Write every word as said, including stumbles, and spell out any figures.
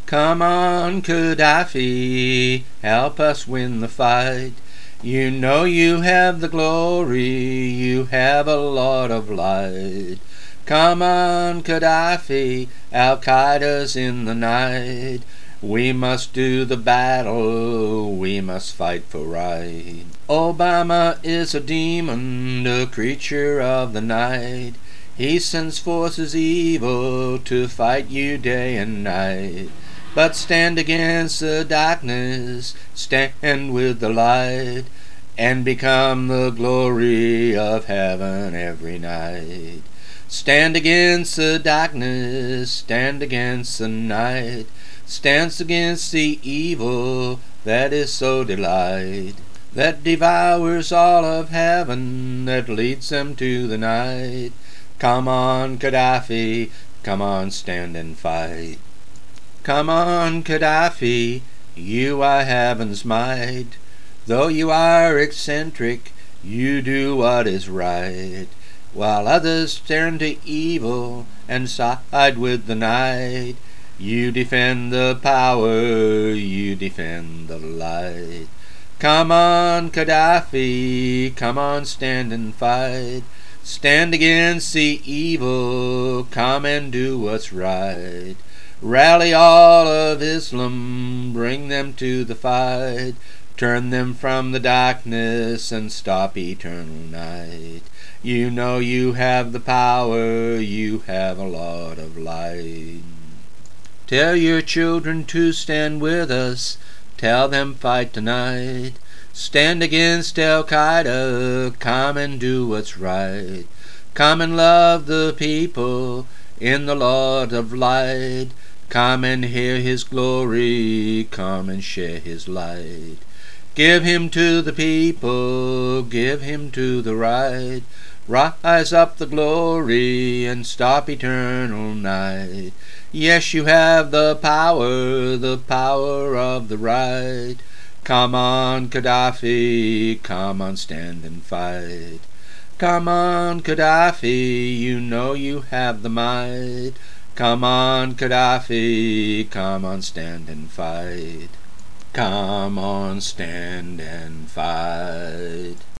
Come on, Gaddafi, help us win the fight. You know you have the glory, you have a lot of light. Come on, Gaddafi, Al-Qaeda's in the night. We must do the battle, we must fight for right. Obama is a demon, a creature of the night. He sends forces evil to fight you day and night. But stand against the darkness, stand with the light, and become the glory of heaven every night. Stand against the darkness, stand against the night, stands against the evil that is so delight, that devours all of heaven, that leads them to the night. Come on, Gaddafi, come on, stand and fight. Come on, Gaddafi, you are heaven's might. Though you are eccentric, you do what is right, while others turn to evil and side with the night. You defend the power, you defend the light. Come on, Gaddafi, come on, stand and fight. Stand against the evil, come and do what's right. Rally all of Islam, bring them to the fight. Turn them from the darkness and stop eternal night. You know you have the power, you have a lot of light. Tell your children to stand with us, tell them fight tonight. Stand against Al-Qaeda, come and do what's right. Come and love the people in the Lord of light. Come and hear his glory, come and share his light. Give him to the people, give him to the right. Rise up the glory and stop eternal night. Yes, you have the power, the power of the right. Come on, Gaddafi, come on, stand and fight. Come on, Gaddafi, you know you have the might. Come on, Gaddafi, come on, stand and fight. Come on, stand and fight.